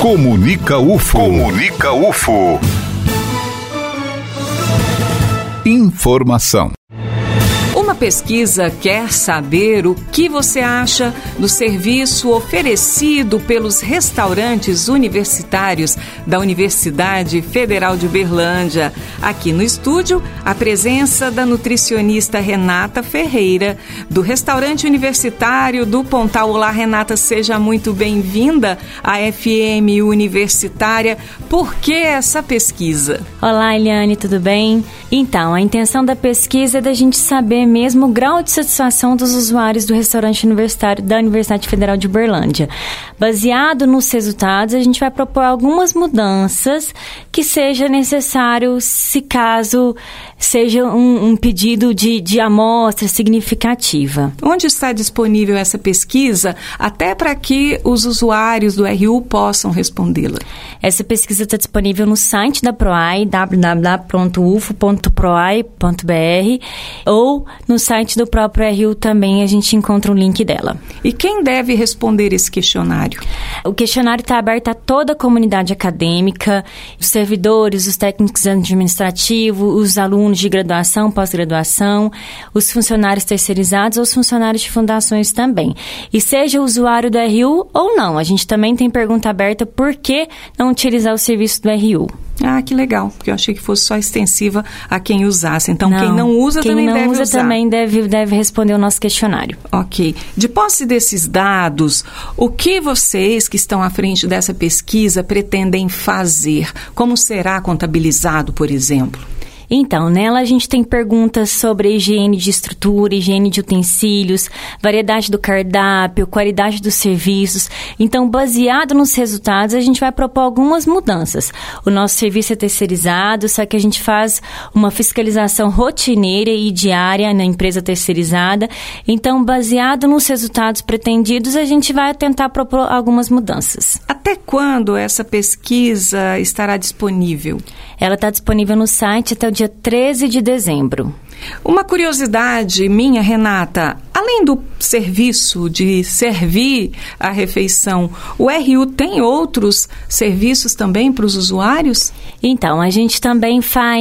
Comunica UFO. Comunica UFO. Informação. Uma pesquisa quer saber o que você acha do serviço oferecido pelos restaurantes universitários da Universidade Federal de Uberlândia. Aqui no estúdio, a presença da nutricionista Renata Ferreira, do restaurante universitário do Pontal. Olá, Renata, seja muito bem-vinda à FM Universitária. Por que essa pesquisa? Olá, Eliane, tudo bem? Então, a intenção da pesquisa é da gente saber mesmo o grau de satisfação dos usuários do restaurante universitário da Universidade Federal de Uberlândia. Baseado nos resultados, a gente vai propor algumas mudanças que seja necessário, se caso seja um pedido de amostra significativa. Onde está disponível essa pesquisa, até para que os usuários do RU possam respondê-la? Essa pesquisa está disponível no site da PROAI, www.ufo.proai.br, ou no site do próprio RU também a gente encontra um link dela. E quem deve responder esse questionário? O questionário está aberto a toda a comunidade acadêmica, os servidores, os técnicos administrativos, os alunos de graduação, pós-graduação, os funcionários terceirizados ou os funcionários de fundações também. E seja usuário do RU ou não, a gente também tem pergunta aberta por que não utilizar o serviço do RU. Ah, que legal, porque eu achei que fosse só extensiva a quem usasse. Então, quem não usa também deve usar. Quem não usa também deve responder o nosso questionário. Ok. De posse desses dados, o que vocês que estão à frente dessa pesquisa pretendem fazer? Como será contabilizado, por exemplo? Então, nela a gente tem perguntas sobre higiene de estrutura, higiene de utensílios, variedade do cardápio, qualidade dos serviços. Então, baseado nos resultados, a gente vai propor algumas mudanças. O nosso serviço é terceirizado, só que a gente faz uma fiscalização rotineira e diária na empresa terceirizada. Então, baseado nos resultados pretendidos, a gente vai tentar propor algumas mudanças. Até quando essa pesquisa estará disponível? Ela está disponível no site até o dia 13 de dezembro. Uma curiosidade minha, Renata, além do serviço de servir a refeição, o RU tem outros serviços também para os usuários? Então, a gente também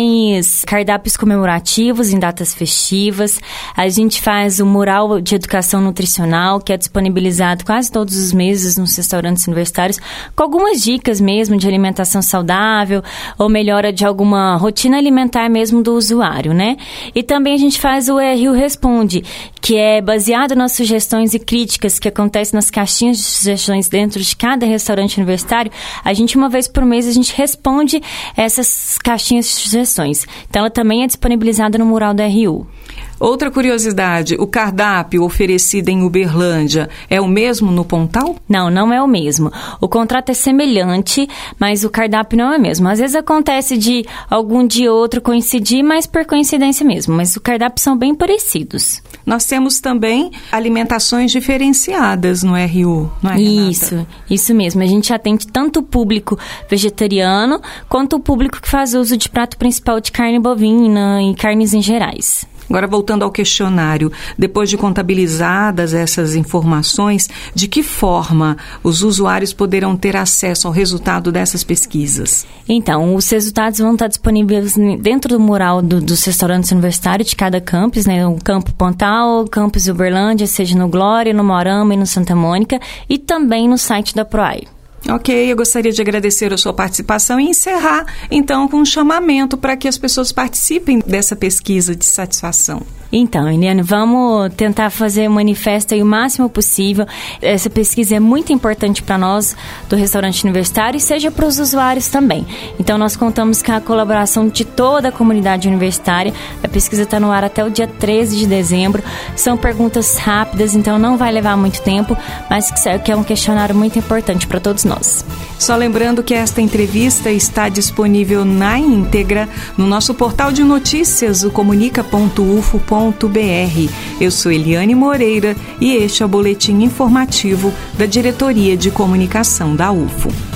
faz cardápios comemorativos em datas festivas, a gente faz o mural de educação nutricional, que é disponibilizado quase todos os meses nos restaurantes universitários, com algumas dicas mesmo de alimentação saudável ou melhora de alguma rotina alimentar mesmo do usuário, né? E também a gente faz o RU Responde, que é baseado nas sugestões e críticas que acontecem nas caixinhas de sugestões dentro de cada restaurante universitário. A gente, uma vez por mês, a gente responde essas caixinhas de sugestões. Então, ela também é disponibilizada no mural da RU. Outra curiosidade, o cardápio oferecido em Uberlândia é o mesmo no Pontal? Não, não é o mesmo. O contrato é semelhante, mas o cardápio não é o mesmo. Às vezes acontece de algum dia ou outro coincidir, mas por coincidência mesmo. Mas os cardápios são bem parecidos. Nós temos também alimentações diferenciadas no RU, não é, Renata? Isso mesmo. A gente atende tanto o público vegetariano quanto o público que faz uso de prato principal de carne bovina e carnes em gerais. Agora, voltando ao questionário, depois de contabilizadas essas informações, de que forma os usuários poderão ter acesso ao resultado dessas pesquisas? Então, os resultados vão estar disponíveis dentro do mural dos restaurantes universitários de cada campus, né? O Campo Pontal, o Campus Uberlândia, seja no Glória, no Moarama e no Santa Mônica, e também no site da PROAI. Ok, eu gostaria de agradecer a sua participação e encerrar, então, com um chamamento para que as pessoas participem dessa pesquisa de satisfação. Então, Eliane, vamos tentar fazer o manifesto aí o máximo possível. Essa pesquisa é muito importante para nós do restaurante universitário e seja para os usuários também. Então, nós contamos com a colaboração de toda a comunidade universitária. A pesquisa está no ar até o dia 13 de dezembro. São perguntas rápidas, então não vai levar muito tempo, mas que é um questionário muito importante para todos nós. Só lembrando que esta entrevista está disponível na íntegra no nosso portal de notícias, o comunica.ufo.br. Eu sou Eliane Moreira e este é o boletim informativo da Diretoria de Comunicação da UFO.